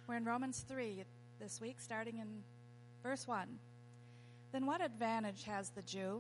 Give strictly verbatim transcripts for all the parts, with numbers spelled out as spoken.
We're in Romans three this week, starting in verse one. Then what advantage has the Jew?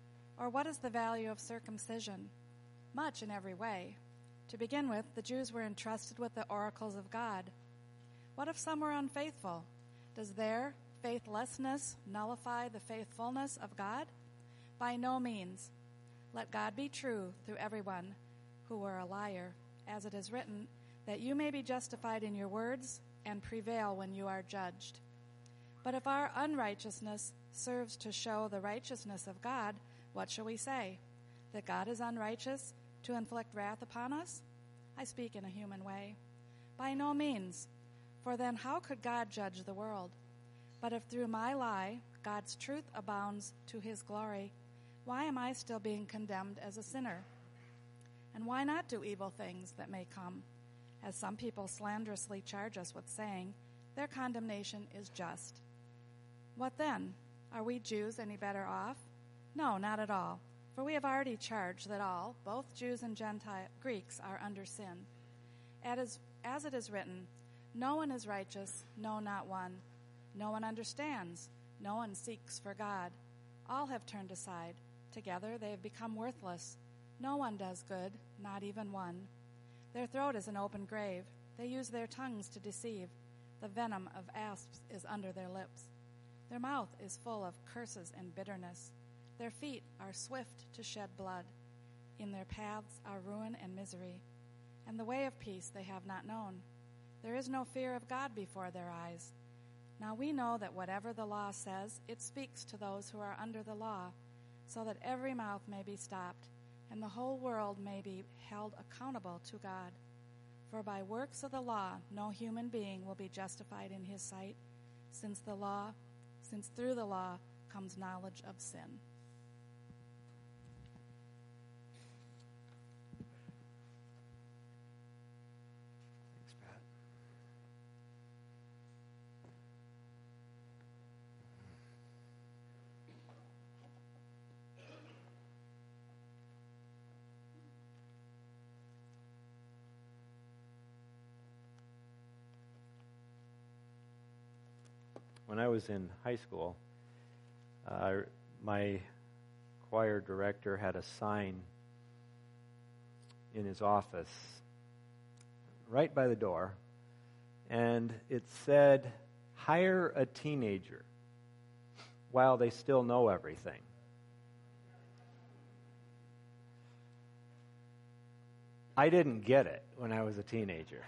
Or what is the value of circumcision? Much in every way. To begin with, the Jews were entrusted with the oracles of God. What if some were unfaithful? Does their faithlessness nullify the faithfulness of God? By no means. Let God be true through everyone who were a liar, as it is written, that you may be justified in your words and prevail when you are judged. But if our unrighteousness serves to show the righteousness of God, what shall we say? That God is unrighteous to inflict wrath upon us? I speak in a human way. By no means. For then how could God judge the world? But if through my lie God's truth abounds to his glory, why am I still being condemned as a sinner? And why not do evil things that may come? As some people slanderously charge us with saying, their condemnation is just. What then? Are we Jews any better off? No, not at all. For we have already charged that all, both Jews and Gentile Greeks, are under sin. As, as it is written, no one is righteous, no, not one. No one understands, no one seeks for God. All have turned aside. Together they have become worthless. No one does good, not even one. Their throat is an open grave. They use their tongues to deceive. The venom of asps is under their lips. Their mouth is full of curses and bitterness. Their feet are swift to shed blood. In their paths are ruin and misery. And the way of peace they have not known. There is no fear of God before their eyes. Now we know that whatever the law says, it speaks to those who are under the law, so that every mouth may be stopped, and the whole world may be held accountable to God. For by works of the law no human being will be justified in his sight, since the law, since through the law comes knowledge of sin. When I was in high school, uh, my choir director had a sign in his office right by the door, and it said, hire a teenager while they still know everything. I didn't get it when I was a teenager.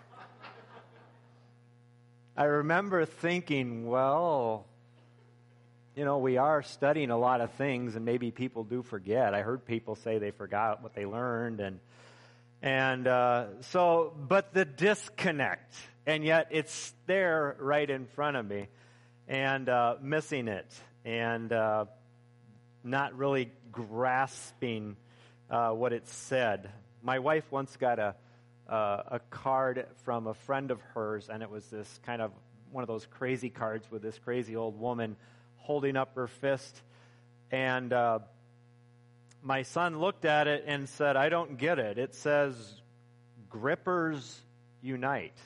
I remember thinking, well, you know, we are studying a lot of things, and maybe people do forget. I heard people say they forgot what they learned, and and uh, so, but the disconnect, and yet it's there right in front of me, and uh, missing it, and uh, not really grasping uh, what it said. My wife once got a Uh, a card from a friend of hers, and it was this kind of one of those crazy cards with this crazy old woman holding up her fist. And uh, my son looked at it and said, I don't get it. It says, grippers unite.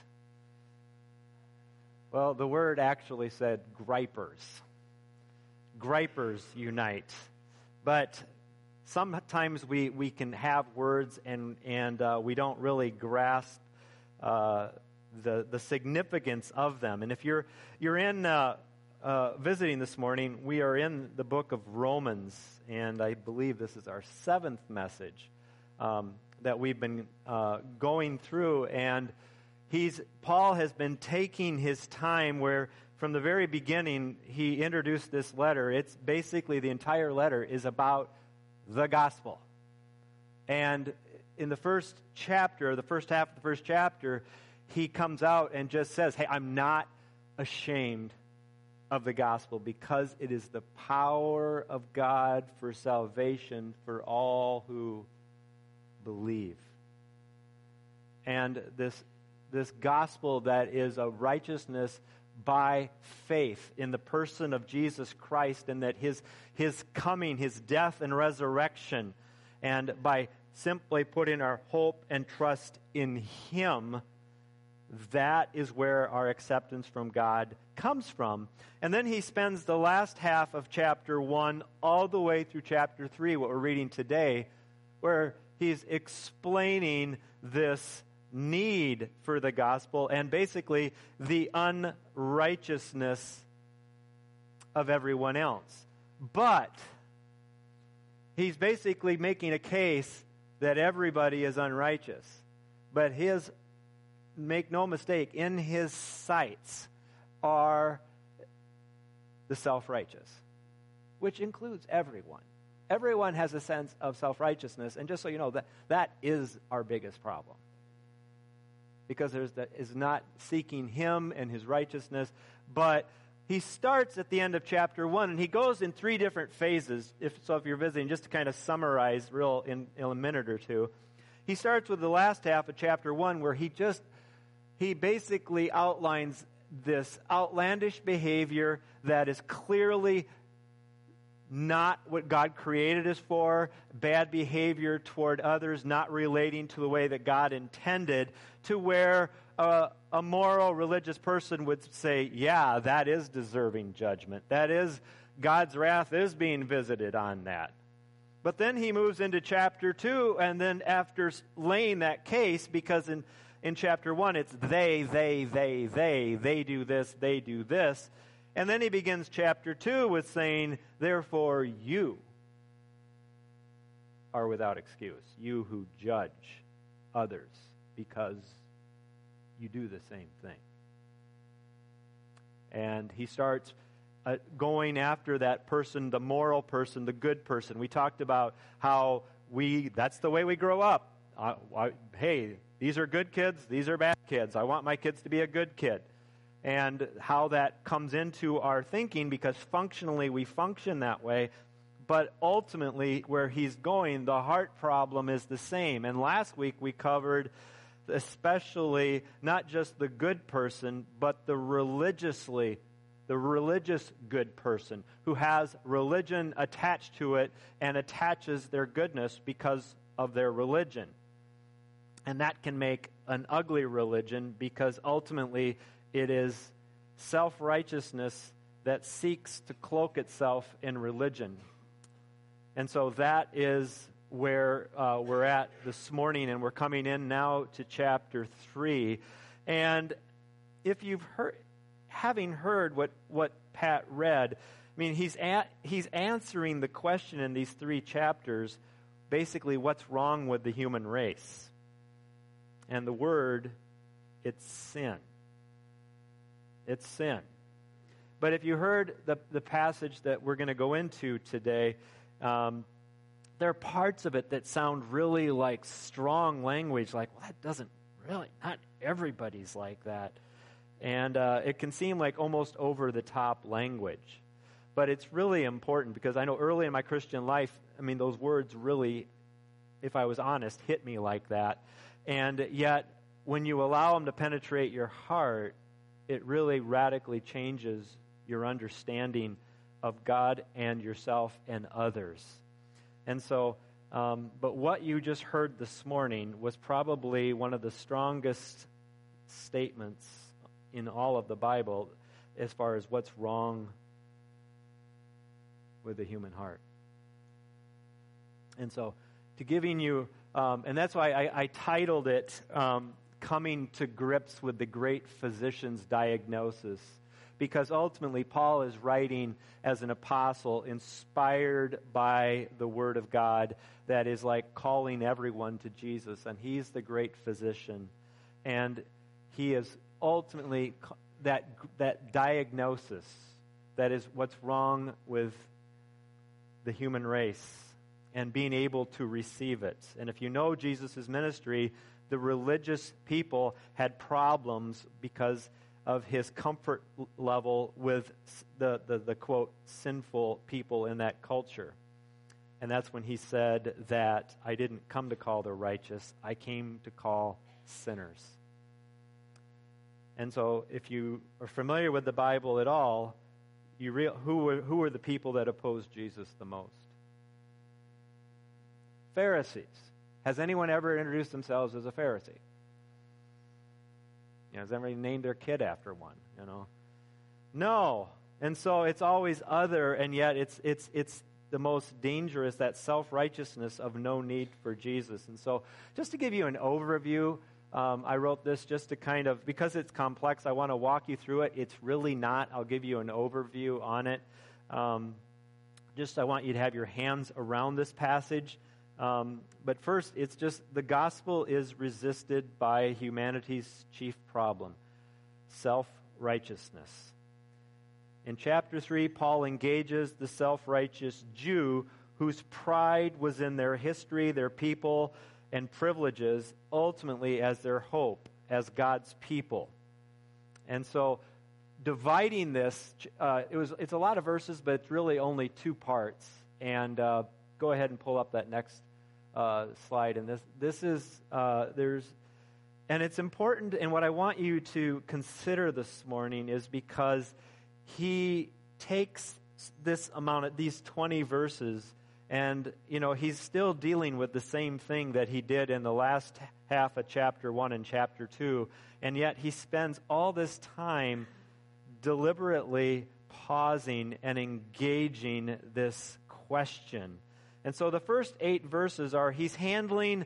Well, the word actually said gripers. Gripers unite. But sometimes we, we can have words and and uh, we don't really grasp uh, the the significance of them. And if you're you're in uh, uh, visiting this morning, we are in the book of Romans, and I believe this is our seventh message um, that we've been uh, going through. And he's Paul has been taking his time where from the very beginning he introduced this letter. It's basically the entire letter is about the gospel. And in the first chapter, the first half of the first chapter, he comes out and just says, hey, I'm not ashamed of the gospel because it is the power of God for salvation for all who believe. And this, this gospel that is a righteousness by faith in the person of Jesus Christ, and that his his coming, his death and resurrection, and by simply putting our hope and trust in him, that is where our acceptance from God comes from. And then he spends the last half of chapter one all the way through chapter three, what we're reading today, where he's explaining this need for the gospel and basically the unrighteousness of everyone else. But he's basically making a case that everybody is unrighteous. But his, make no mistake, in his sights are the self-righteous, which includes everyone. Everyone has a sense of self-righteousness, and just so you know, that that is our biggest problem. Because there's that is not seeking him and his righteousness, but he starts at the end of chapter one, and he goes in three different phases. If so, if you're visiting, just to kind of summarize real in, in a minute or two, he starts with the last half of chapter one, where he just he basically outlines this outlandish behavior that is clearly not what God created us for, bad behavior toward others, not relating to the way that God intended, to where a, a moral religious person would say, yeah, that is deserving judgment. That is, God's wrath is being visited on that. But then he moves into chapter two, and then after laying that case, because in, in chapter one it's they, they, they, they, they do this, they do this. And then he begins chapter two with saying, therefore you are without excuse, you who judge others because you do the same thing. And he starts uh, going after that person, the moral person, the good person. We talked about how we, that's the way we grow up. Uh, I, hey, these are good kids, these are bad kids. I want my kids to be a good kid. And how that comes into our thinking, because functionally we function that way, but ultimately where he's going, the heart problem is the same. And last week we covered especially not just the good person, but the religiously, the religious good person who has religion attached to it and attaches their goodness because of their religion. And that can make an ugly religion, because ultimately it is self-righteousness that seeks to cloak itself in religion. And so that is where uh, we're at this morning, and we're coming in now to chapter three. And if you've heard, having heard what, what Pat read, I mean, he's at, he's answering the question in these three chapters, basically what's wrong with the human race. And the word, it's sin. It's sin. But if you heard the, the passage that we're going to go into today, um, there are parts of it that sound really like strong language, like, well, that doesn't really, not everybody's like that. And uh, it can seem like almost over-the-top language. But it's really important, because I know early in my Christian life, I mean, those words really, if I was honest, hit me like that. And yet, when you allow them to penetrate your heart, it really radically changes your understanding of God and yourself and others. And so, um, but what you just heard this morning was probably one of the strongest statements in all of the Bible as far as what's wrong with the human heart. And so, to giving you, um, and that's why I, I titled it, um, Coming to Grips with the Great Physician's Diagnosis, because ultimately Paul is writing as an apostle inspired by the Word of God that is like calling everyone to Jesus, and he's the great physician, and he is ultimately that that diagnosis that is what's wrong with the human race and being able to receive it. And if you know Jesus' ministry, the religious people had problems because of his comfort level with the, the, the, quote, sinful people in that culture. And that's when he said that I didn't come to call the righteous, I came to call sinners. And so if you are familiar with the Bible at all, you real, who were, who were the people that opposed Jesus the most? Pharisees. Has anyone ever introduced themselves as a Pharisee? know, has anybody named their kid after one? You know, no. And so it's always other, and yet it's it's it's the most dangerous, that self-righteousness of no need for Jesus. And so, just to give you an overview, um, I wrote this just to kind of, because it's complex, I want to walk you through it. It's really not. I'll give you an overview on it. Um, just I want you to have your hands around this passage. Um, but first, it's just the gospel is resisted by humanity's chief problem, self-righteousness. In chapter three, Paul engages the self-righteous Jew whose pride was in their history, their people, and privileges, ultimately as their hope as God's people. And so, dividing this, uh, it was it's a lot of verses, but it's really only two parts. And uh, go ahead and pull up that next uh, slide. And this this is uh, there's, and it's important. And what I want you to consider this morning is because he takes this amount of these twenty verses, and you know he's still dealing with the same thing that he did in the last half of chapter one and chapter two, and yet he spends all this time deliberately pausing and engaging this question. And so the first eight verses are he's handling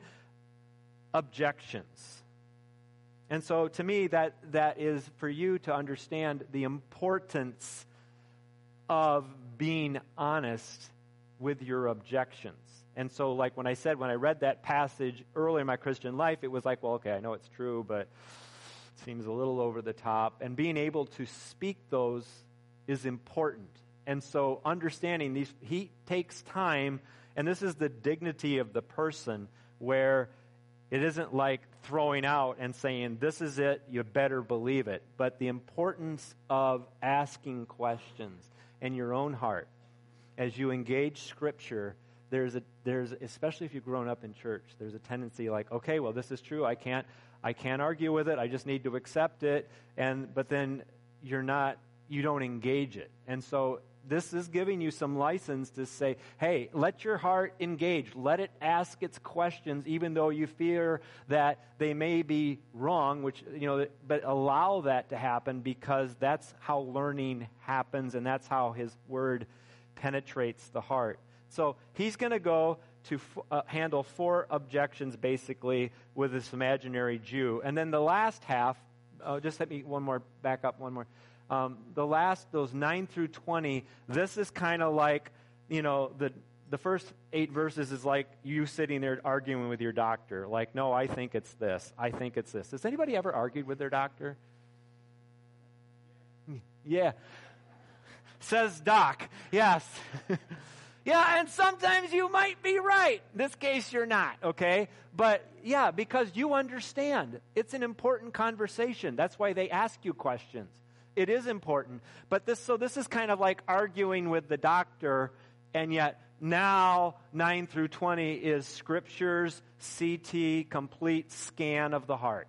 objections. And so to me, that that is for you to understand the importance of being honest with your objections. And so like when I said, when I read that passage early in my Christian life, it was like, well, okay, I know it's true, but it seems a little over the top. And being able to speak those is important. And so understanding these, he takes time, and this is the dignity of the person, where it isn't like throwing out and saying, this is it, you better believe it. But the importance of asking questions in your own heart as you engage Scripture, there's a there's especially if you've grown up in church, there's a tendency like, okay, well, this is true, I can't I can't argue with it, I just need to accept it, and but then you're not you don't engage it. And so this is giving you some license to say, hey, let your heart engage. Let it ask its questions, even though you fear that they may be wrong, which, you know, but allow that to happen, because that's how learning happens, and that's how his word penetrates the heart. So he's going to go to uh, handle four objections, basically, with this imaginary Jew. And then the last half, uh, just let me one more, back up one more. Um, the last, those nine through twenty, this is kind of like, you know, the the first eight verses is like you sitting there arguing with your doctor. Like, no, I think it's this. I think it's this. Has anybody ever argued with their doctor? Yeah. Says Doc. Yes. Yeah, and sometimes you might be right. In this case, you're not, okay? But, yeah, because you understand. It's an important conversation. That's why they ask you questions. It is important. But this, so this is kind of like arguing with the doctor, and yet now nine through twenty is Scripture's C T, complete scan of the heart.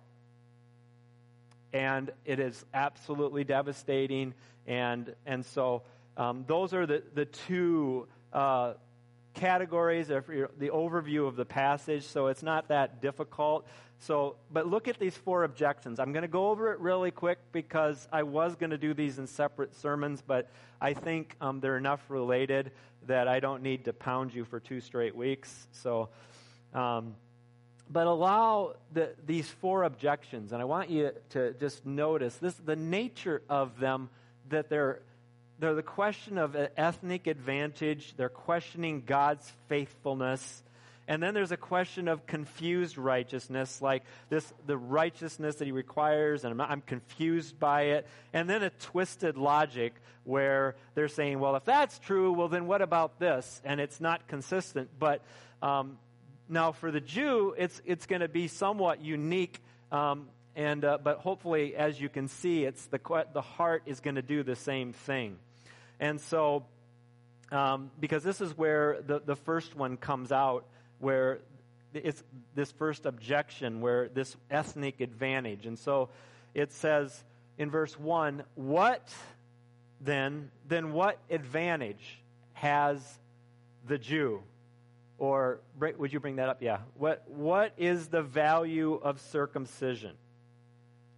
And it is absolutely devastating. And and so um, those are the, the two uh, categories of the overview of the passage. So it's not that difficult. So, but look at these four objections. I'm going to go over it really quick because I was going to do these in separate sermons, but I think um, they're enough related that I don't need to pound you for two straight weeks. So, um, but allow the, these four objections, and I want you to just notice this: the nature of them, that they're they're the question of ethnic advantage. They're questioning God's faithfulness. And then there's a question of confused righteousness, like this, the righteousness that he requires, and I'm, not, I'm confused by it. And then a twisted logic where they're saying, well, if that's true, well, then what about this? And it's not consistent. But um, now for the Jew, it's it's going to be somewhat unique. Um, and uh, but hopefully, as you can see, it's the the heart is going to do the same thing. And so, um, because this is where the, the first one comes out, where it's this first objection, where this ethnic advantage. And so it says in verse one, what then, then what advantage has the Jew? Or would you bring that up? Yeah. What what is the value of circumcision?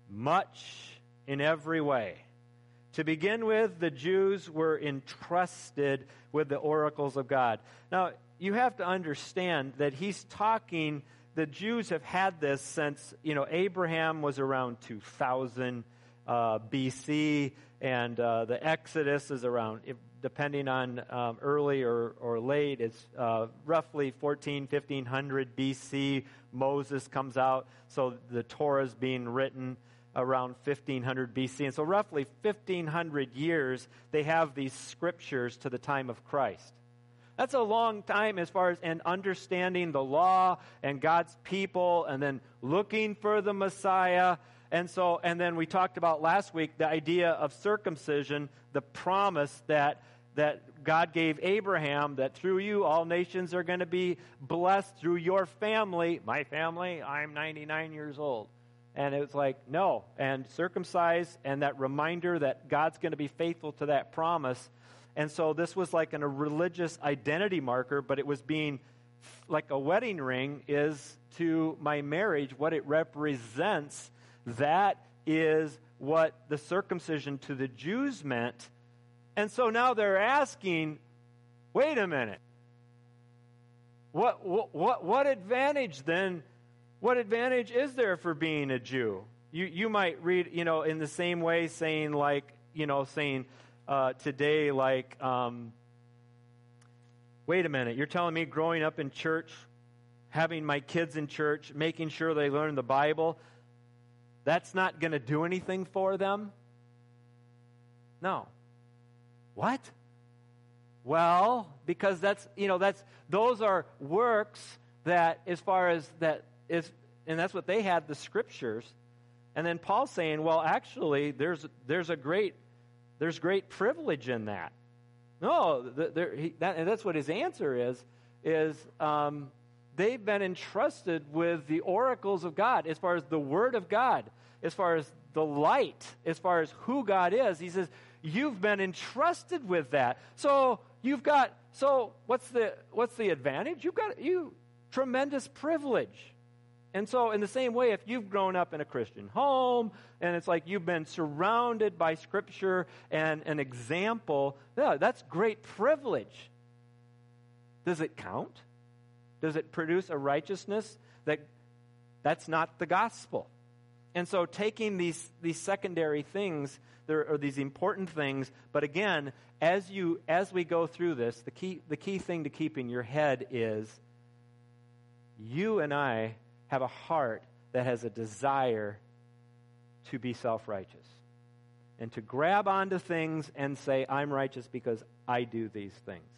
much in every way. To begin with, the Jews were entrusted with the oracles of God. Now, you have to understand that he's talking, the Jews have had this since, you know, Abraham was around two thousand uh, B C, and uh, the Exodus is around, if, depending on um, early or, or late, it's uh, roughly fourteen, fifteen hundred B C. Moses comes out, so the Torah is being written around fifteen hundred B C. And so roughly fifteen hundred years, they have these scriptures to the time of Christ. That's a long time as far as and understanding the law and God's people and then looking for the Messiah. And so, and then we talked about last week the idea of circumcision, the promise that that God gave Abraham, that through you all nations are going to be blessed through your family. My family, I'm ninety-nine years old. And it was like, no. And circumcise and that reminder that God's going to be faithful to that promise. And so this was like an, a religious identity marker, but it was being like a wedding ring is to my marriage, what it represents. That is what the circumcision to the Jews meant. And so now they're asking, wait a minute. What what what, what advantage then? What advantage is there for being a Jew? You you might read, you know, in the same way saying like, you know, saying uh, today like, um, wait a minute, you're telling me growing up in church, having my kids in church, making sure they learn the Bible, that's not going to do anything for them? No. What? Well, because that's, you know, that's, those are works that as far as that is, and that's what they had, the scriptures. And then Paul's saying, well, actually, there's there's a great, there's great privilege in that. No, there, he, that, and that's what his answer is, is um, they've been entrusted with the oracles of God, as far as the Word of God, as far as the light, as far as who God is. He says, you've been entrusted with that. So you've got, so what's the what's the advantage? You've got you tremendous privilege. And so in the same way, if you've grown up in a Christian home, and it's like you've been surrounded by Scripture and an example, yeah, that's great privilege. Does it count? Does it produce a righteousness? That that's not the gospel. And so taking these these secondary things, there are these important things, but again, as you as we go through this, the key the key thing to keep in your head is you and I have a heart that has a desire to be self-righteous and to grab onto things and say, I'm righteous because I do these things.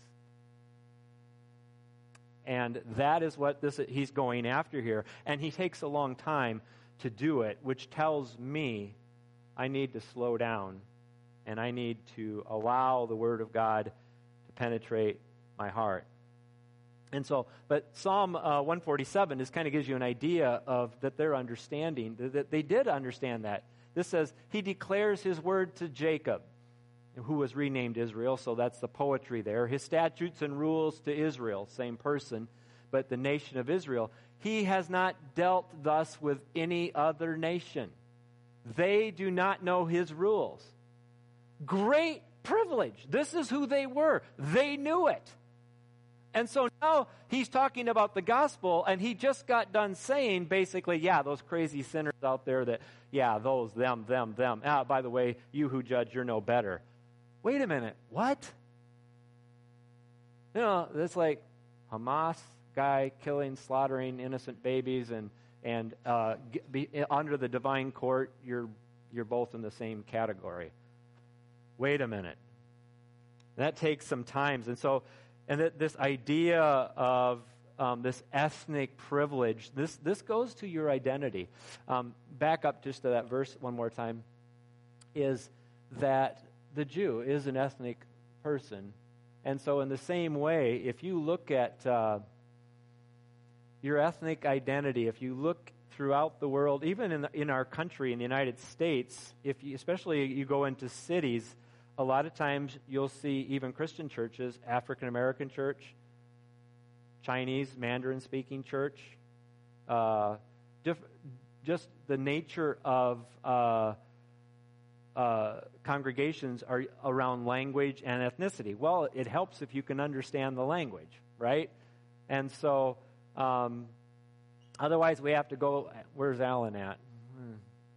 And that is what this he's going after here. And he takes a long time to do it, which tells me I need to slow down and I need to allow the Word of God to penetrate my heart. And so, but Psalm uh, one forty-seven just kind of gives you an idea of that their understanding, that they did understand that. This says, he declares his word to Jacob, who was renamed Israel, so that's the poetry there. His statutes and rules to Israel, same person, but the nation of Israel. He has not dealt thus with any other nation. They do not know his rules. Great privilege. This is who they were. They knew it. And so now he's talking about the gospel, and he just got done saying, basically, yeah, those crazy sinners out there that, yeah, those, them, them, them. Ah, by the way, you who judge, you're no better. Wait a minute, what? You know, it's like Hamas guy killing, slaughtering innocent babies, and and uh, be, under the divine court, you're you're both in the same category. Wait a minute. That takes some time, and so. And that this idea of um, this ethnic privilege, this this goes to your identity. Um, back up just to that verse one more time, is that the Jew is an ethnic person. And so in the same way, if you look at uh, your ethnic identity, if you look throughout the world, even in, the, in our country, in the United States, if you, especially you go into cities, a lot of times you'll see even Christian churches, African American church, Chinese Mandarin speaking church, uh, diff- just the nature of uh, uh, congregations are around language and ethnicity. Well, it helps if you can understand the language, right? And so, um, otherwise we have to go, where's Alan at? Hmm.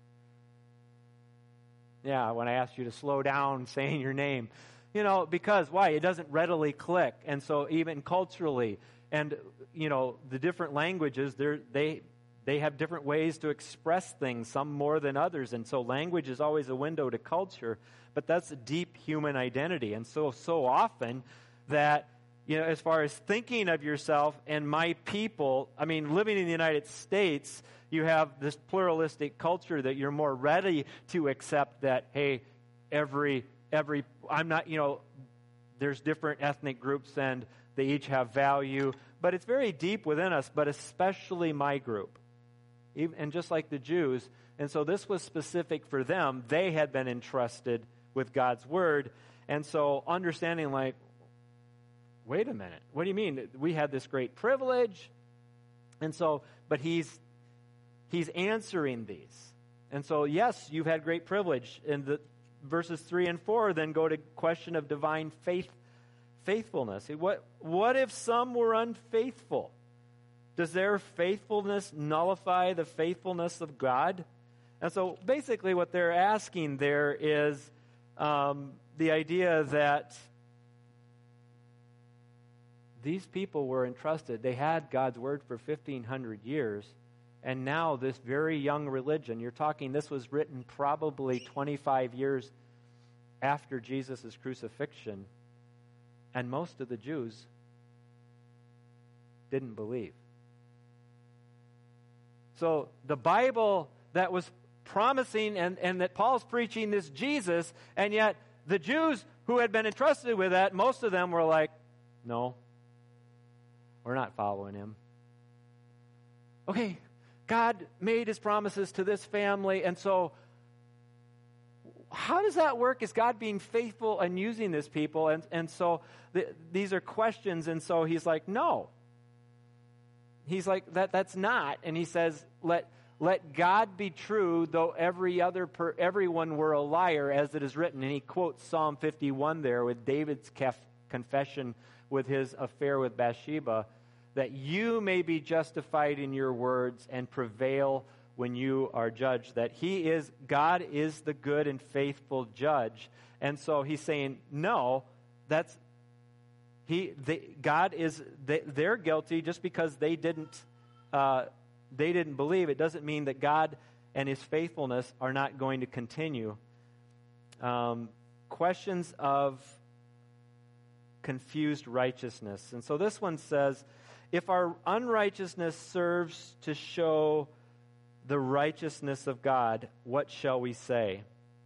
Yeah, when I asked you to slow down saying your name. You know, because, why? It doesn't readily click. And so even culturally, and, you know, the different languages, they're, they they have different ways to express things, some more than others. And so language is always a window to culture, but that's a deep human identity. And so, so often that, you know, as far as thinking of yourself and my people, I mean, living in the United States, you have this pluralistic culture that you're more ready to accept that, hey, every Every, I'm not, you know, there's different ethnic groups and they each have value, but it's very deep within us, but especially my group. Even, and just like the Jews. And so this was specific for them. They had been entrusted with God's word. And so understanding like, wait a minute, what do you mean? We had this great privilege. And so, but he's, he's answering these. And so, yes, you've had great privilege. And the verses three and four then go to question of divine faith, faithfulness. What, what if some were unfaithful? Does their faithfulness nullify the faithfulness of God? And so basically what they're asking there is um, the idea that these people were entrusted. They had God's word for fifteen hundred years. And now this very young religion, you're talking, this was written probably twenty-five years after Jesus' crucifixion, and most of the Jews didn't believe. So the Bible that was promising and, and that Paul's preaching this Jesus, and yet the Jews who had been entrusted with that, most of them were like, no, we're not following him. Okay, God made his promises to this family, and so how does that work? Is God being faithful and using this people? And, and so the, these are questions, and so he's like, no. He's like, that that's not. And he says, let let God be true, though every other per, everyone were a liar, as it is written. And he quotes Psalm fifty-one there with David's kef, confession with his affair with Bathsheba, that you may be justified in your words and prevail when you are judged. That he is, God is the good and faithful judge. And so he's saying, no, that's, he, they, God is, they, they're guilty just because they didn't, uh, they didn't believe. It doesn't mean that God and his faithfulness are not going to continue. Um, questions of confused righteousness. And so this one says, if our unrighteousness serves to show the righteousness of God, what shall we say?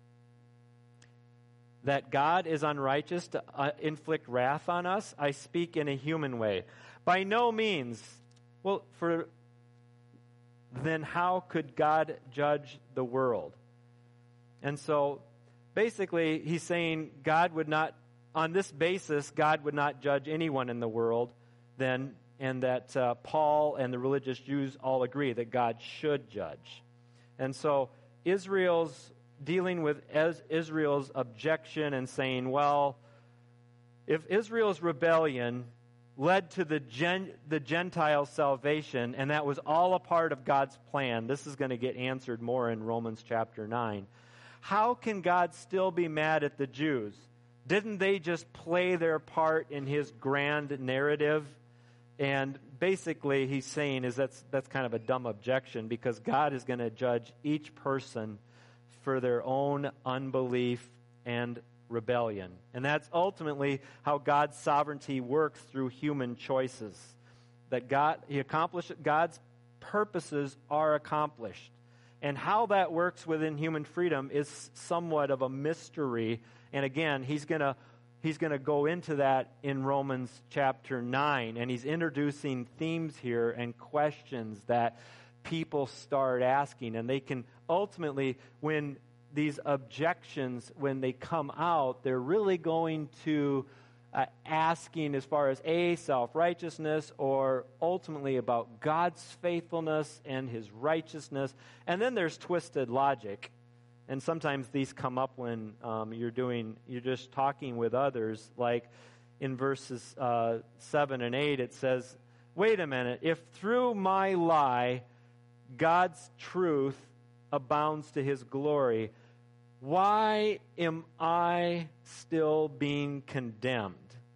That God is unrighteous to uh, inflict wrath on us? I speak in a human way. By no means. Well, for then how could God judge the world? And so basically he's saying God would not, on this basis, God would not judge anyone in the world then, and that uh, Paul and the religious Jews all agree that God should judge. And so Israel's dealing with as Israel's objection and saying, well, if Israel's rebellion led to the gen, the Gentile salvation, and that was all a part of God's plan, this is going to get answered more in Romans chapter nine. How can God still be mad at the Jews? Didn't they just play their part in his grand narrative? And basically he's saying is that's that's kind of a dumb objection, because God is going to judge each person for their own unbelief and rebellion. And that's ultimately how God's sovereignty works through human choices. That God he accomplished God's purposes are accomplished. And how that works within human freedom is somewhat of a mystery. And again, he's going to He's going to go into that in Romans chapter nine, and he's introducing themes here and questions that people start asking, and they can ultimately, when these objections, when they come out, they're really going to uh, asking as far as A, self-righteousness, or ultimately about God's faithfulness and his righteousness. And then there's twisted logic. And sometimes these come up when um, you're doing, you're just talking with others. Like in verses uh, seven and eight, it says, wait a minute, if through my lie God's truth abounds to his glory, why am I still being condemned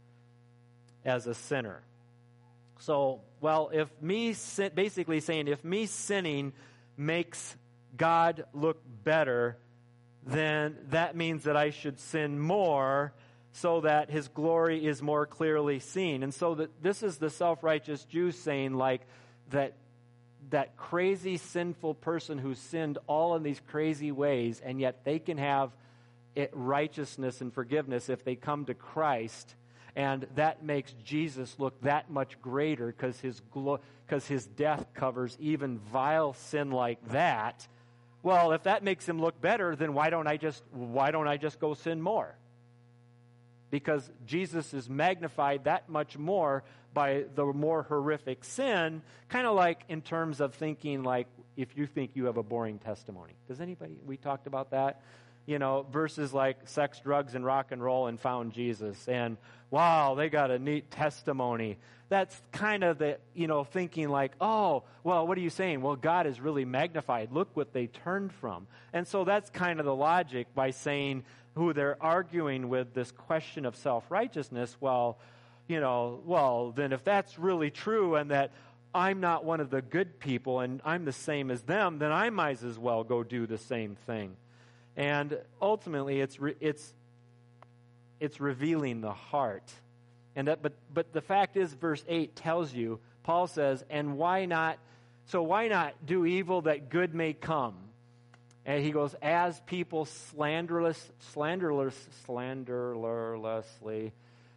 as a sinner? So, well, if me, sin, basically saying, if me sinning makes God look better, then that means that I should sin more so that his glory is more clearly seen. And so that this is the self-righteous Jew saying, like, that that crazy sinful person who sinned all in these crazy ways, and yet they can have it, righteousness and forgiveness if they come to Christ, and that makes Jesus look that much greater because his glo- because his death covers even vile sin like that. Well, if that makes him look better, then why don't I just why don't I just go sin more? Because Jesus is magnified that much more by the more horrific sin, kind of like in terms of thinking like if you think you have a boring testimony. Does anybody, we talked about that? You know, versus like sex, drugs, and rock and roll and found Jesus. And wow, they got a neat testimony. That's kind of the, you know, thinking like, oh, well, what are you saying? Well, God is really magnified. Look what they turned from. And so that's kind of the logic by saying who they're arguing with this question of self-righteousness. Well, you know, well, then if that's really true and that I'm not one of the good people and I'm the same as them, then I might as well go do the same thing. And ultimately, it's re- it's it's revealing the heart. And that, but but the fact is, verse eight tells you, Paul says, and why not? So why not do evil that good may come? And he goes, as people slanderless, slanderless, slanderlessly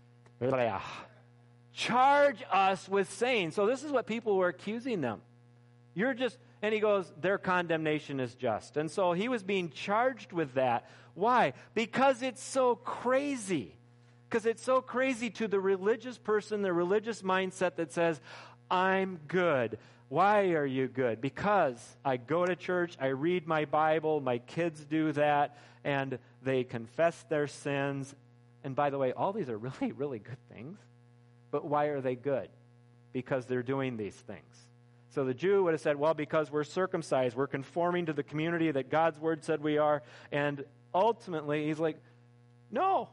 charge us with saying. So this is what people were accusing them. You're just, and he goes, their condemnation is just. And so he was being charged with that. Why? Because it's so crazy. Because it's so crazy to the religious person, the religious mindset that says, I'm good. Why are you good? Because I go to church, I read my Bible, my kids do that, and they confess their sins. And by the way, all these are really, really good things. But why are they good? Because they're doing these things. So the Jew would have said, well, because we're circumcised, we're conforming to the community that God's word said we are. And ultimately, he's like, no,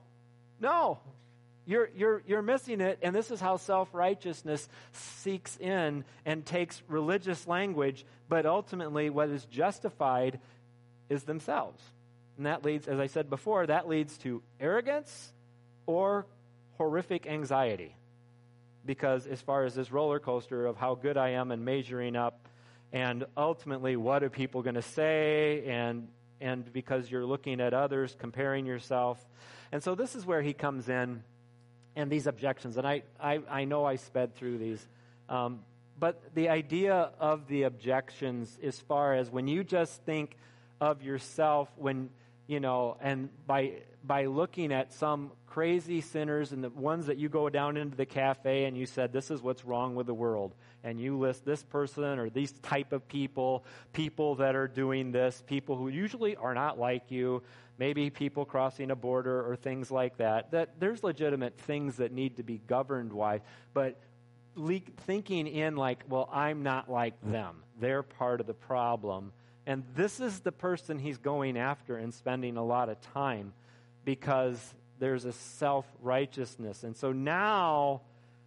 no, you're, you're, you're missing it. And this is how self-righteousness seeks in and takes religious language. But ultimately, what is justified is themselves. And that leads, as I said before, that leads to arrogance or horrific anxiety. Because as far as this roller coaster of how good I am and measuring up, and ultimately what are people going to say, and and because you're looking at others, comparing yourself. And so this is where he comes in, and these objections. And I, I, I know I sped through these. Um, but the idea of the objections as far as when you just think of yourself when, you know, and by by looking at some crazy sinners and the ones that you go down into the cafe and you said, this is what's wrong with the world. And you list this person or these type of people, people that are doing this, people who usually are not like you, maybe people crossing a border or things like that. That there's legitimate things that need to be governed by, but le- thinking in like, well, I'm not like them. They're part of the problem. And this is the person he's going after and spending a lot of time because there's a self-righteousness. And so now,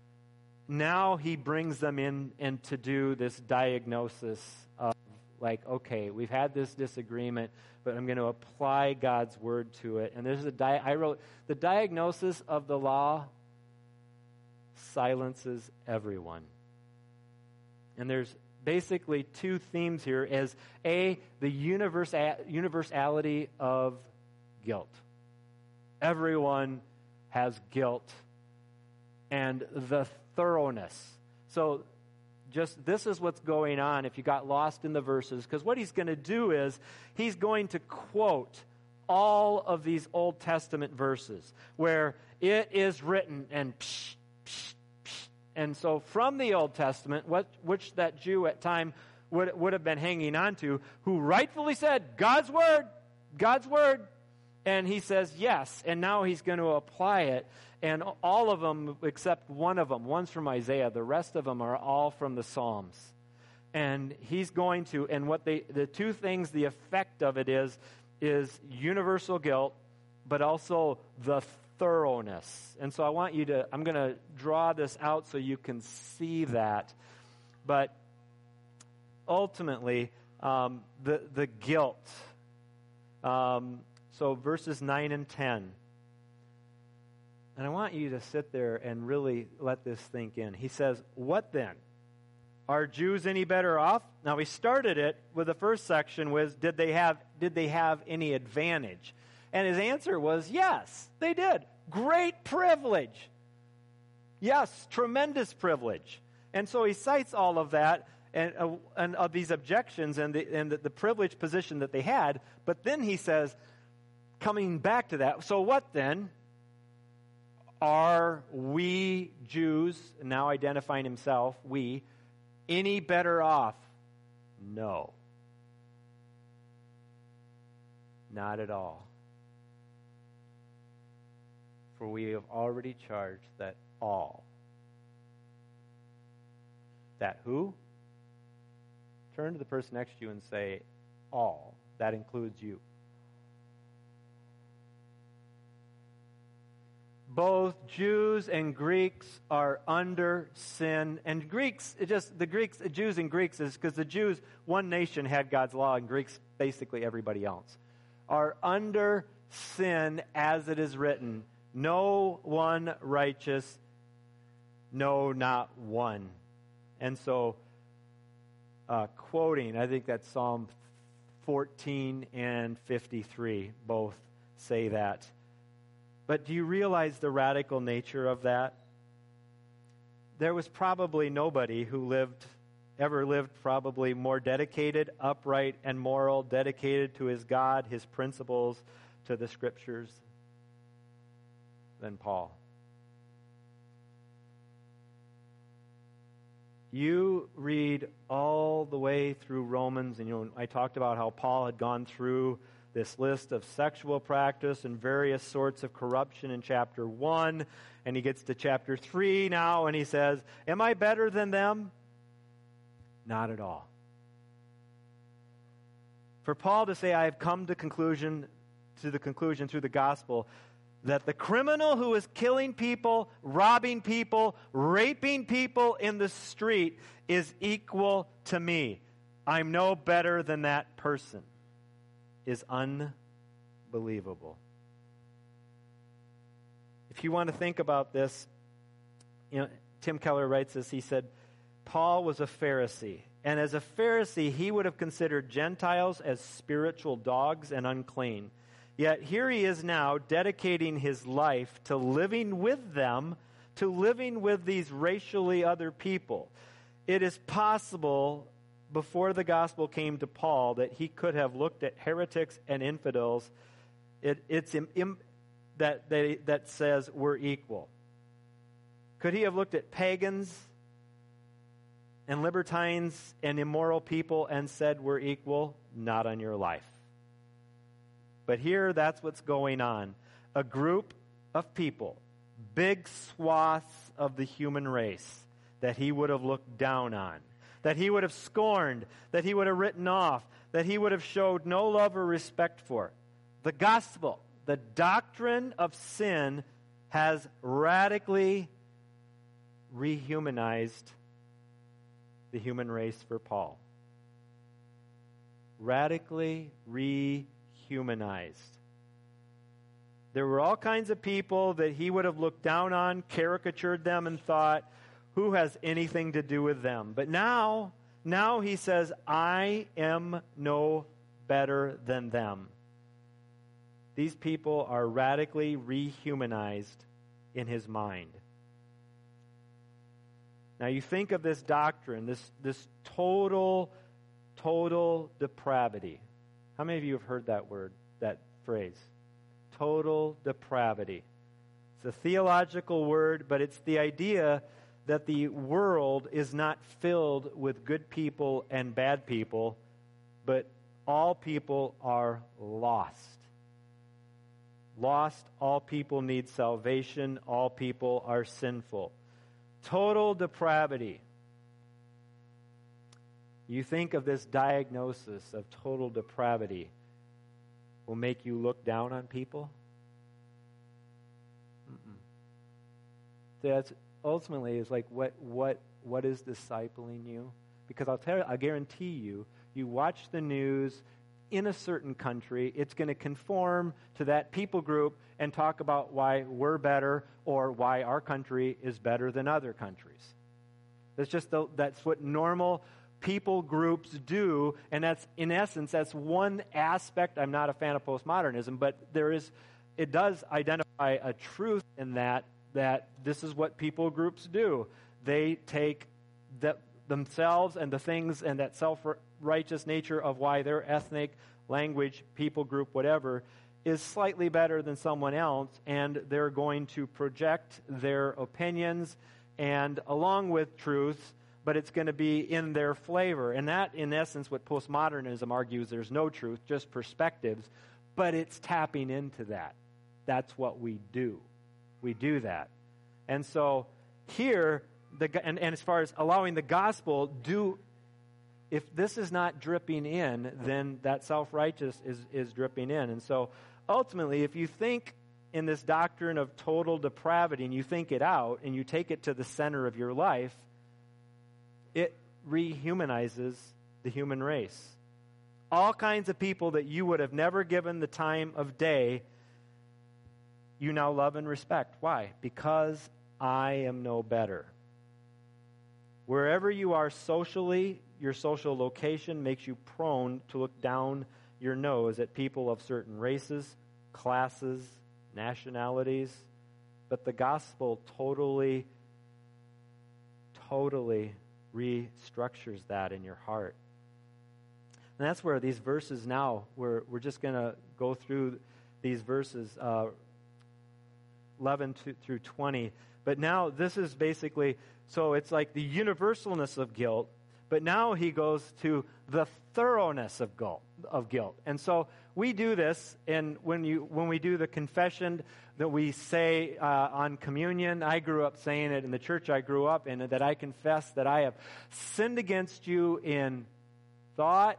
now he brings them in and to do this diagnosis of like, okay, we've had this disagreement, but I'm going to apply God's word to it. And there's a di- I wrote, the diagnosis of the law silences everyone. And there's basically two themes here as A, the universa- universality of guilt. Everyone has guilt. And the thoroughness. So just this is what's going on if you got lost in the verses. Because what he's going to do is he's going to quote all of these Old Testament verses where it is written and psh, psh, psh. And so from the Old Testament, what, which that Jew at time would, would have been hanging on to, who rightfully said, God's word, God's word. And he says, yes. And now he's going to apply it. And all of them, except one of them, one's from Isaiah. The rest of them are all from the Psalms. And he's going to, and what they, the two things, the effect of it is, is universal guilt, but also the thoroughness. And so I want you to, I'm going to draw this out so you can see that. But ultimately, um, the, the guilt. Um, so verses nine and ten. And I want you to sit there and really let this sink in. He says, what then? Are Jews any better off? Now, we started it with the first section was, did they have did they have any advantage? And his answer was, yes, they did. Great privilege. Yes, tremendous privilege. And so he cites all of that and, uh, and of these objections and, the, and the, the privileged position that they had. But then he says, coming back to that, so what then? Are we Jews, now identifying himself, we, any better off? No. Not at all. For we have already charged that all. That who? Turn to the person next to you and say, all. That includes you. Both Jews and Greeks are under sin. And Greeks, it just the Greeks, the Jews and Greeks is because the Jews, one nation had God's law, and Greeks, basically everybody else, are under sin as it is written. No one righteous, no, not one. And so, uh, quoting, I think that's Psalm fourteen and fifty-three both say that. But do you realize the radical nature of that? There was probably nobody who lived, ever lived probably more dedicated, upright, and moral, dedicated to his God, his principles, to the Scriptures than Paul. You read all the way through Romans, and you know, I talked about how Paul had gone through this list of sexual practice and various sorts of corruption in chapter one. And he gets to chapter three now, and he says, am I better than them? Not at all. For Paul to say, I have come to conclusion, to the conclusion through the gospel that the criminal who is killing people, robbing people, raping people in the street is equal to me. I'm no better than that person. Is unbelievable. If you want to think about this, you know, Tim Keller writes this. He said, Paul was a Pharisee, and as a Pharisee, he would have considered Gentiles as spiritual dogs and unclean. Yet here he is now dedicating his life to living with them, to living with these racially other people. It is possible before the gospel came to Paul that he could have looked at heretics and infidels. It, it's im, im, that they, that says we're equal. Could he have looked at pagans and libertines and immoral people and said we're equal? Not on your life. But here, that's what's going on. A group of people, big swaths of the human race that he would have looked down on, that he would have scorned, that he would have written off, that he would have showed no love or respect for. The gospel, the doctrine of sin, has radically rehumanized the human race for Paul. Radically rehumanized. There were all kinds of people that he would have looked down on, caricatured them, and thought, who has anything to do with them? But now, now he says, I am no better than them. These people are radically rehumanized in his mind. Now you think of this doctrine, this, this total, total depravity. How many of you have heard that word, that phrase. Total depravity. It's a theological word, but it's the idea that the world is not filled with good people and bad people, but all people are lost. Lost, all people need salvation, all people are sinful. Total depravity. You think of this diagnosis of total depravity will make you look down on people? Mm-mm. That's ultimately is like what what what is discipling you? Because I'll tell you, I guarantee you, you watch the news in a certain country, it's going to conform to that people group and talk about why we're better or why our country is better than other countries. That's just the, that's what normal people groups do, and that's, in essence, that's one aspect. I'm not a fan of postmodernism, but there is, it does identify a truth in that, that this is what people groups do. They take the, themselves and the things and that self-righteous nature of why their ethnic, language, people group, whatever, is slightly better than someone else, and they're going to project their opinions and along with truths, but it's going to be in their flavor. And that, in essence, what postmodernism argues, there's no truth, just perspectives, but it's tapping into that. That's what we do. We do that. And so here, the and, and as far as allowing the gospel, do if this is not dripping in, then that self-righteous is, is dripping in. And so ultimately, if you think in this doctrine of total depravity and you think it out and you take it to the center of your life, it rehumanizes the human race. All kinds of people that you would have never given the time of day, you now love and respect. Why? Because I am no better. Wherever you are socially, your social location makes you prone to look down your nose at people of certain races, classes, nationalities. But the gospel totally, totally restructures that in your heart. And that's where these verses now, we're, we're just going to go through these verses, uh, eleven to, through twenty. But now this is basically, so it's like the universalness of guilt, but now he goes to the thoroughness of guilt. Of guilt. And so we do this, and when you when we do the confession that we say uh, on communion, I grew up saying it in the church I grew up in, that I confess that I have sinned against you in thought,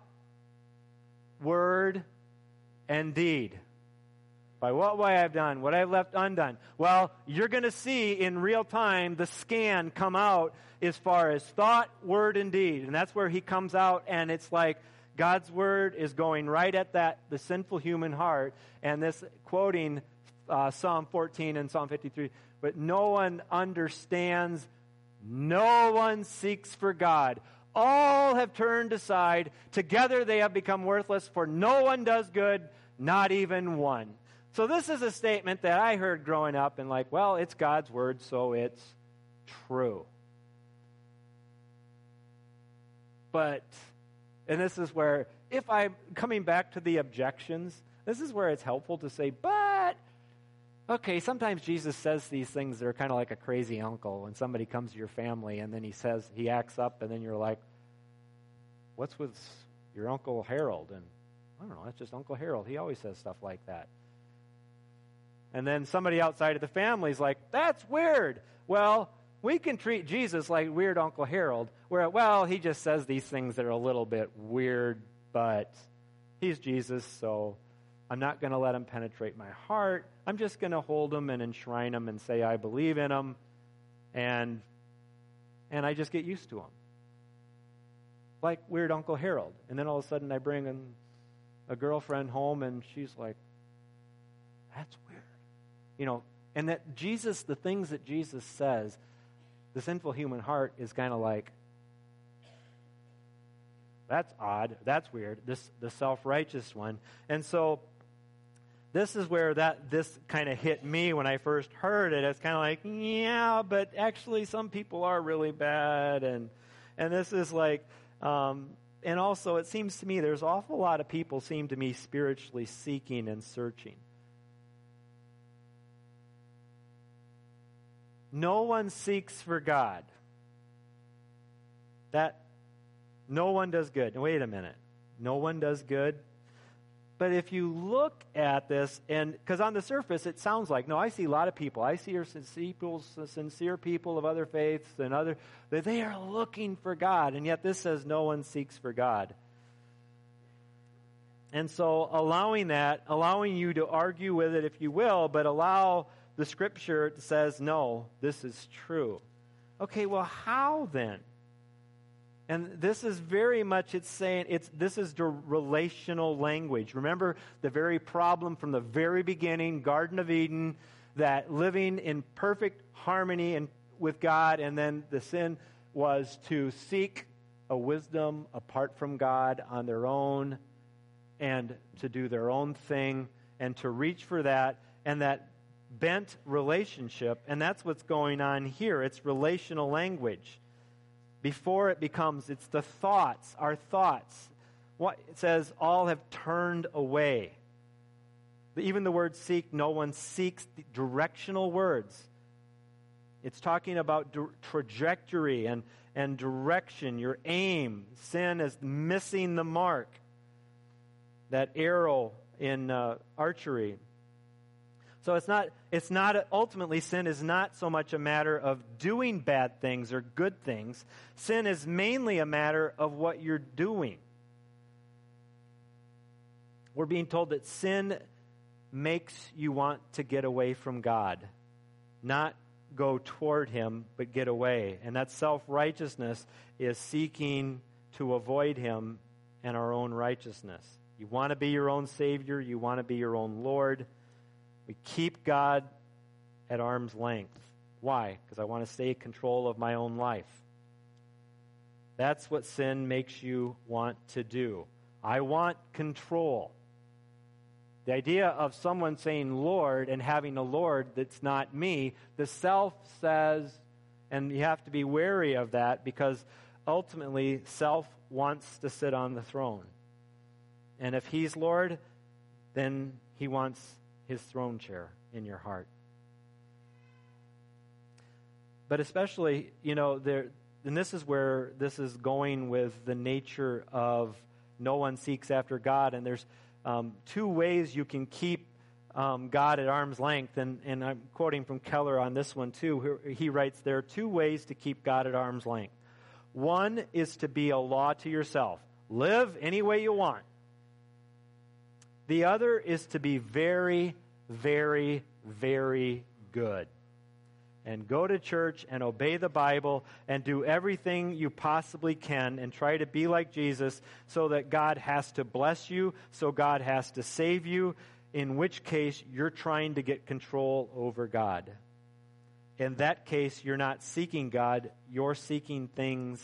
word, and deed. By what way I've done, what I've left undone. Well, you're going to see in real time the scan come out as far as thought, word, and deed. And that's where he comes out, and it's like God's word is going right at that, the sinful human heart. And this, quoting uh, Psalm fourteen and Psalm fifty-three, but no one understands, no one seeks for God. All have turned aside. Together they have become worthless, for no one does good, not even one. So this is a statement that I heard growing up, and like, well, it's God's word, so it's true. But, and this is where, if I'm coming back to the objections, this is where it's helpful to say, but, okay, sometimes Jesus says these things that are kind of like a crazy uncle when somebody comes to your family and then he says, he acts up, and then you're like, what's with your Uncle Harold? And I don't know, that's just Uncle Harold. He always says stuff like that. And then somebody outside of the family is like, that's weird. Well, we can treat Jesus like weird Uncle Harold, where, well, he just says these things that are a little bit weird, but he's Jesus, so I'm not going to let him penetrate my heart. I'm just going to hold him and enshrine him and say I believe in him, and and I just get used to him. Like weird Uncle Harold. And then all of a sudden I bring in a girlfriend home, and she's like, that's weird. You know, and that Jesus, the things that Jesus says, the sinful human heart is kind of like, that's odd, that's weird, this the self-righteous one. And so this is where that this kind of hit me when I first heard it. It's kind of like, yeah, but actually some people are really bad. And and this is like, um, and also it seems to me there's an awful lot of people seem to me spiritually seeking and searching. No one seeks for God. That, no one does good. Wait a minute. No one does good? But if you look at this, and because on the surface it sounds like, no, I see a lot of people. I see people, sincere people of other faiths and other, that they are looking for God, and yet this says no one seeks for God. And so allowing that, allowing you to argue with it if you will, but allow the Scripture that says, no, this is true. Okay, well, how then? And this is very much, it's saying, it's this is the relational language. Remember the very problem from the very beginning, Garden of Eden, that living in perfect harmony and with God, and then the sin was to seek a wisdom apart from God on their own, and to do their own thing, and to reach for that, and that bent relationship, and that's what's going on here. It's relational language. Before it becomes, it's the thoughts, our thoughts. What it says, all have turned away. Even the word seek, no one seeks, the directional words. It's talking about di- trajectory and, and direction, your aim. Sin is missing the mark. That arrow in uh, archery. So it's not, it's not, ultimately, sin is not so much a matter of doing bad things or good things. Sin is mainly a matter of what you're doing. We're being told that sin makes you want to get away from God. Not go toward Him, but get away. And that self-righteousness is seeking to avoid Him and our own righteousness. You want to be your own Savior. You want to be your own Lord. We keep God at arm's length. Why? Because I want to stay in control of my own life. That's what sin makes you want to do. I want control. The idea of someone saying Lord and having a Lord that's not me, the self says, and you have to be wary of that because ultimately self wants to sit on the throne. And if he's Lord, then he wants his throne chair in your heart. But especially, you know, there, and this is where this is going with the nature of no one seeks after God. And there's um, two ways you can keep um, God at arm's length. And, and I'm quoting from Keller on this one too. He writes, there are two ways to keep God at arm's length. One is to be a law to yourself. Live any way you want. The other is to be very, very, very good. And go to church and obey the Bible and do everything you possibly can and try to be like Jesus so that God has to bless you, so God has to save you, in which case you're trying to get control over God. In that case, you're not seeking God, you're seeking things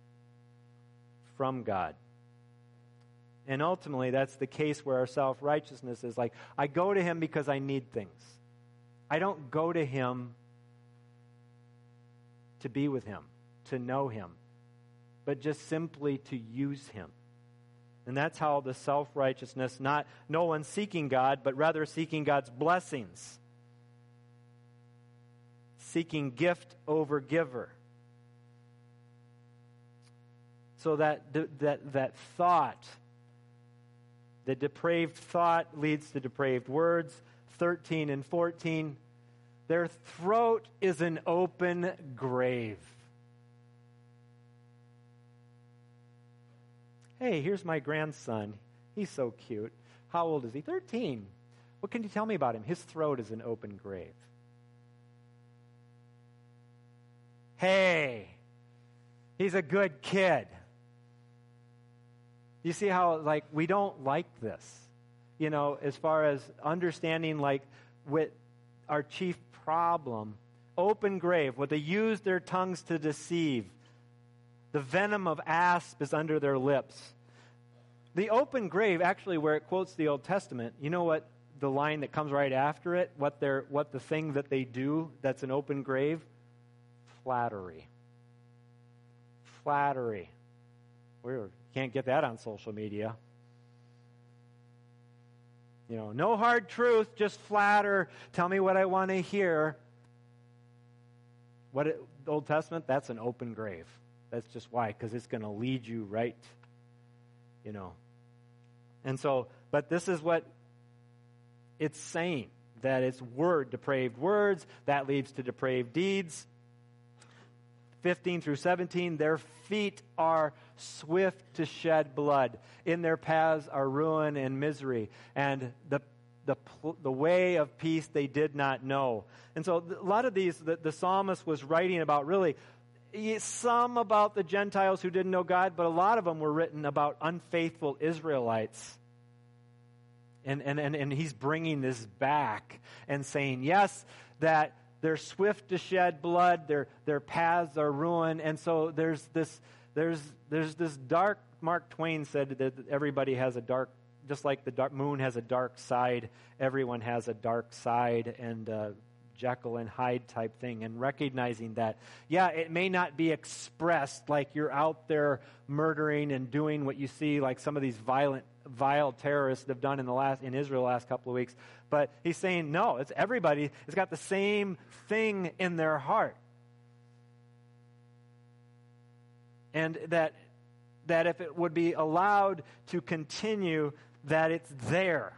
from God. And ultimately, that's the case where our self-righteousness is like, I go to Him because I need things. I don't go to Him to be with Him, to know Him, but just simply to use Him. And that's how the self-righteousness, not no one seeking God, but rather seeking God's blessings. Seeking gift over giver. So that that that thought, the depraved thought leads to depraved words. thirteen and fourteen. Their throat is an open grave. Hey, here's my grandson. He's so cute. How old is he? thirteen. What can you tell me about him? His throat is an open grave. Hey, he's a good kid. You see how, like, we don't like this, you know, as far as understanding, like, with our chief problem, open grave, where they use their tongues to deceive. The venom of asp is under their lips. The open grave, actually, where it quotes the Old Testament, you know what the line that comes right after it, what they're, what the thing that they do that's an open grave? Flattery. Flattery. We're Can't get that on social media. You know, no hard truth, just flatter. Tell me what I want to hear. What it, the Old Testament, that's an open grave. That's just why, because it's going to lead you right, you know. And so, but this is what it's saying, that it's word, depraved words, that leads to depraved deeds. fifteen through seventeen, their feet are swift to shed blood. In their paths are ruin and misery. And the the the way of peace they did not know. And so a lot of these, the, the psalmist was writing about really, some about the Gentiles who didn't know God, but a lot of them were written about unfaithful Israelites. And, and, and, and he's bringing this back and saying, yes, that they're swift to shed blood, their their paths are ruined. And so there's this there's there's this dark, Mark Twain said that everybody has a dark, just like the dark moon has a dark side, everyone has a dark side, and uh, Jekyll and Hyde type thing, and recognizing that, yeah, it may not be expressed like you're out there murdering and doing what you see like some of these violent, vile terrorists have done in the last in Israel the last couple of weeks, but he's saying, no, it's everybody has got the same thing in their heart. And that that if it would be allowed to continue, that it's there.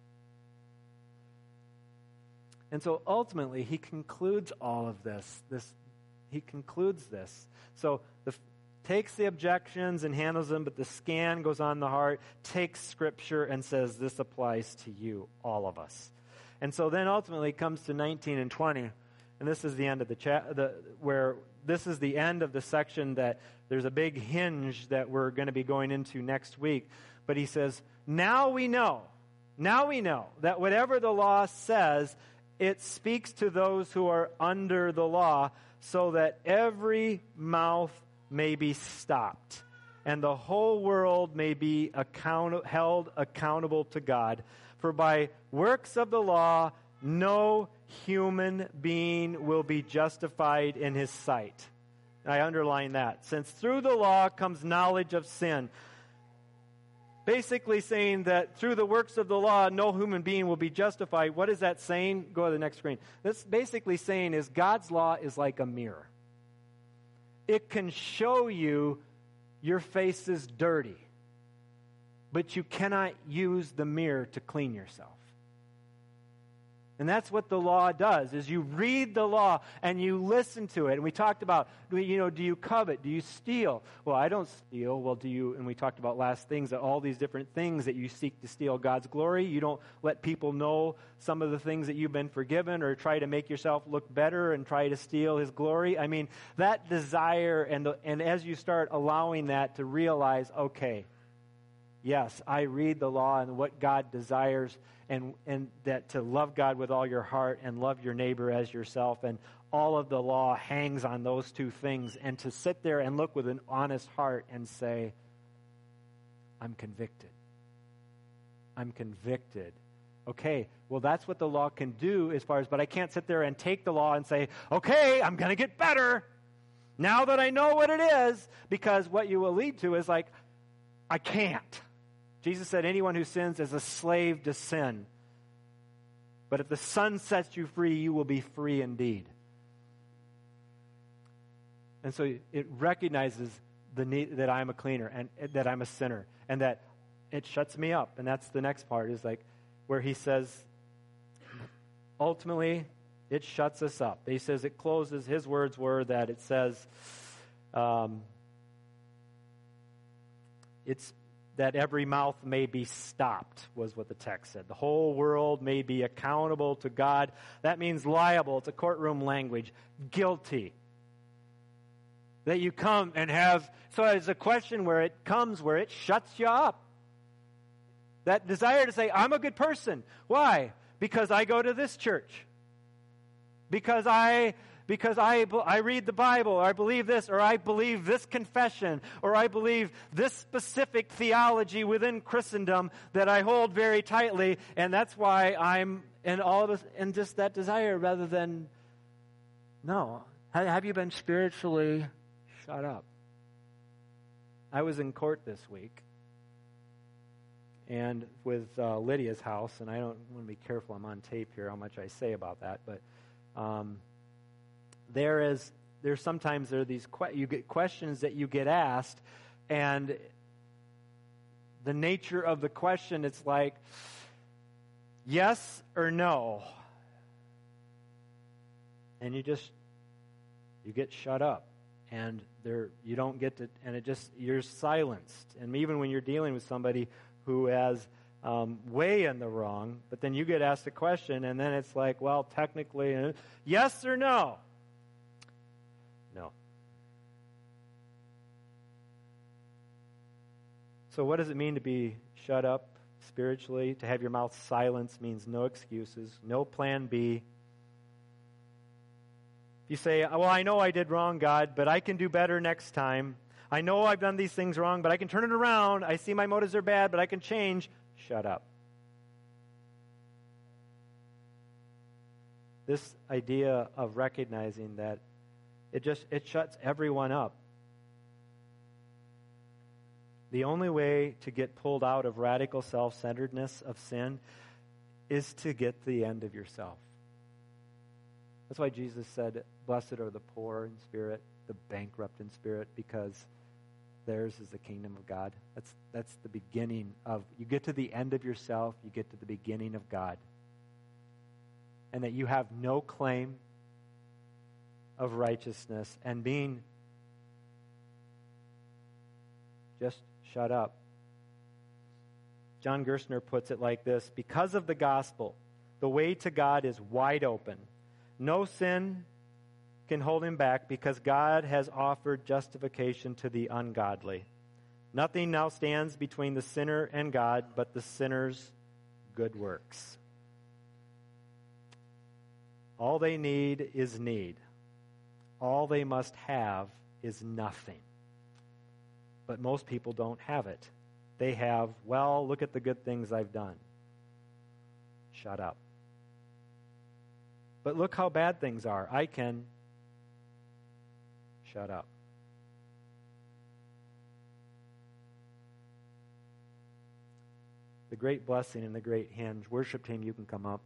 And so ultimately, he concludes all of this. This he concludes this. So the takes the objections and handles them, but the scan goes on the heart, takes Scripture and says, this applies to you, all of us. And so then ultimately comes to nineteen and twenty, and this is the end of the chat, the, where this is the end of the section that there's a big hinge that we're going to be going into next week. But he says, now we know, now we know that whatever the law says, it speaks to those who are under the law, so that every mouth may be stopped, and the whole world may be account- held accountable to God. For by works of the law, no human being will be justified in his sight. I underline that. Since through the law comes knowledge of sin. Basically saying that through the works of the law, no human being will be justified. What is that saying? Go to the next screen. That's basically saying is God's law is like a mirror. It can show you your face is dirty, but you cannot use the mirror to clean yourself. And that's what the law does, is you read the law and you listen to it. And we talked about, you know, do you covet? Do you steal? Well, I don't steal. Well, do you? And we talked about last things, that all these different things that you seek to steal God's glory. You don't let people know some of the things that you've been forgiven, or try to make yourself look better and try to steal his glory. I mean, that desire, and the, and as you start allowing that to realize, okay, yes, I read the law and what God desires, and and that to love God with all your heart and love your neighbor as yourself, and all of the law hangs on those two things, and to sit there and look with an honest heart and say, I'm convicted. I'm convicted. Okay, well, that's what the law can do as far as, but I can't sit there and take the law and say, okay, I'm going to get better now that I know what it is, because what you will lead to is like, I can't. Jesus said, anyone who sins is a slave to sin. But if the Son sets you free, you will be free indeed. And so it recognizes the need that I'm a cleaner and that I'm a sinner, and that it shuts me up. And that's the next part, is like where he says, ultimately, it shuts us up. He says it closes. His words were that it says, um, it's that every mouth may be stopped, was what the text said. The whole world may be accountable to God. That means liable. It's a courtroom language. Guilty. That you come and have, so it's a question where it comes, where it shuts you up. That desire to say, I'm a good person. Why? Because I go to this church. Because I... Because I, I read the Bible, or I believe this, or I believe this confession, or I believe this specific theology within Christendom that I hold very tightly, and that's why I'm in all of us, and just that desire, rather than, no. Have you been spiritually shut up? I was in court this week, and with uh, Lydia's house, and I don't want to be careful, I'm on tape here, how much I say about that, but um, there is, there's sometimes there are these, que- you get questions that you get asked, and the nature of the question, it's like, yes or no, and you just, you get shut up. And there, you don't get to, and it just, you're silenced. And even when you're dealing with somebody who has um, way in the wrong, but then you get asked a question, and then it's like, well, technically, uh, yes or no? No. So what does it mean to be shut up spiritually? To have your mouth silenced means no excuses, no plan B. You say, well, I know I did wrong, God, but I can do better next time. I know I've done these things wrong, but I can turn it around. I see my motives are bad, but I can change. Shut up. This idea of recognizing that it just, it shuts everyone up. The only way to get pulled out of radical self-centeredness of sin is to get to the end of yourself. That's why Jesus said, blessed are the poor in spirit, the bankrupt in spirit, because theirs is the kingdom of God. That's that's the beginning of, you get to the end of yourself, you get to the beginning of God. And that you have no claim of righteousness, and being just shut up. John Gerstner puts it like this: because of the gospel, the way to God is wide open. No sin can hold him back because God has offered justification to the ungodly. Nothing now stands between the sinner and God but the sinner's good works. All they need is need. All they must have is nothing. But most people don't have it. They have, well, look at the good things I've done. Shut up. But look how bad things are. I can shut up. The great blessing and the great hinge. Worship team, you can come up.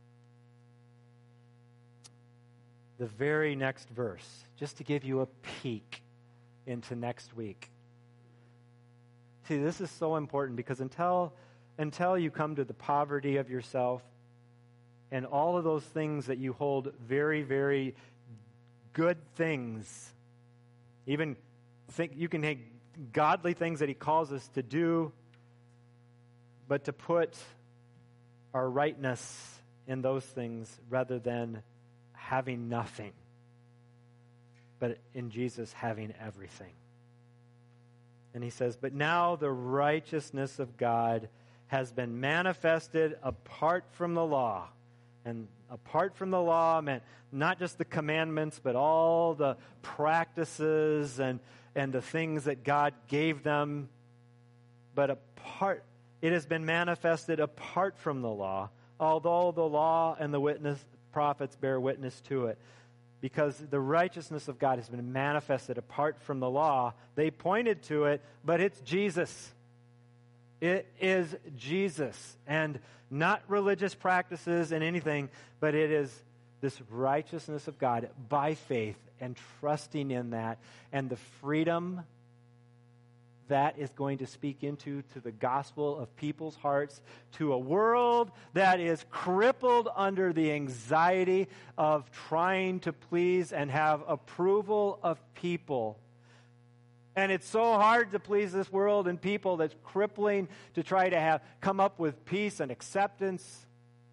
The very next verse, just to give you a peek into next week. See, this is so important because until until you come to the poverty of yourself, and all of those things that you hold very, very good things, even think you can take godly things that he calls us to do, but to put our rightness in those things rather than having nothing, but in Jesus having everything. And he says, but now the righteousness of God has been manifested apart from the law. And apart from the law meant not just the commandments, but all the practices and, and the things that God gave them. But apart, it has been manifested apart from the law, although the law and the witness prophets bear witness to it. Because the righteousness of God has been manifested apart from the law. They pointed to it, but it's Jesus. It is Jesus. And not religious practices and anything, but it is this righteousness of God by faith and trusting in that, and the freedom that is going to speak into to the gospel of people's hearts, to a world that is crippled under the anxiety of trying to please and have approval of people. And it's so hard to please this world and people that's crippling to try to have come up with peace and acceptance.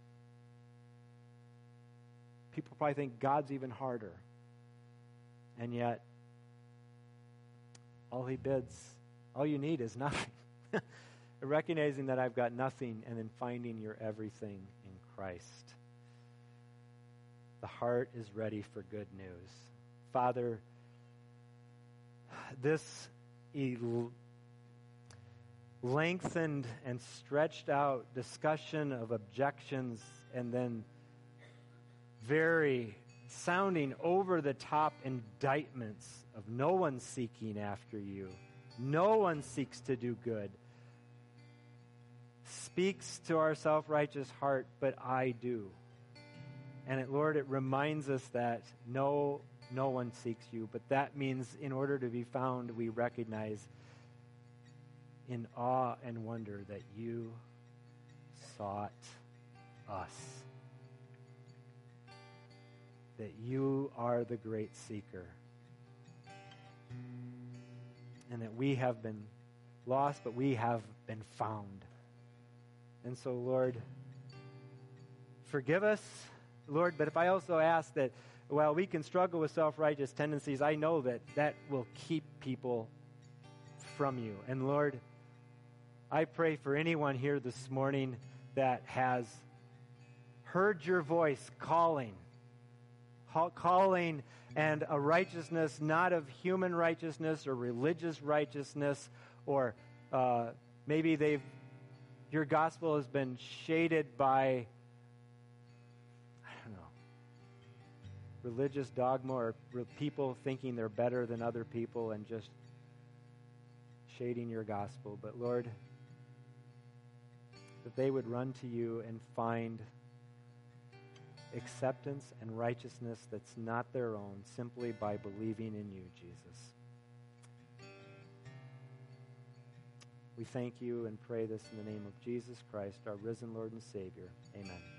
People probably think God's even harder. And yet, all he bids, all you need is nothing. Recognizing that I've got nothing and then finding your everything in Christ. The heart is ready for good news. Father, this el- lengthened and stretched out discussion of objections and then very sounding over the top indictments of no one seeking after you No one seeks to do good. Speaks to our self-righteous heart, but I do. And it, Lord, it reminds us that no, no one seeks you. But that means in order to be found, we recognize in awe and wonder that you sought us. That you are the great seeker. And that we have been lost, but we have been found. And so, Lord, forgive us, Lord, but if I also ask that while we can struggle with self-righteous tendencies, I know that that will keep people from you. And Lord, I pray for anyone here this morning that has heard your voice calling, calling and a righteousness not of human righteousness or religious righteousness, or uh, maybe they've your gospel has been shaded by, I don't know, religious dogma or re- people thinking they're better than other people and just shading your gospel. But Lord, that they would run to you and find acceptance and righteousness that's not their own simply by believing in you, Jesus. We thank you and pray this in the name of Jesus Christ, our risen Lord and Savior. Amen.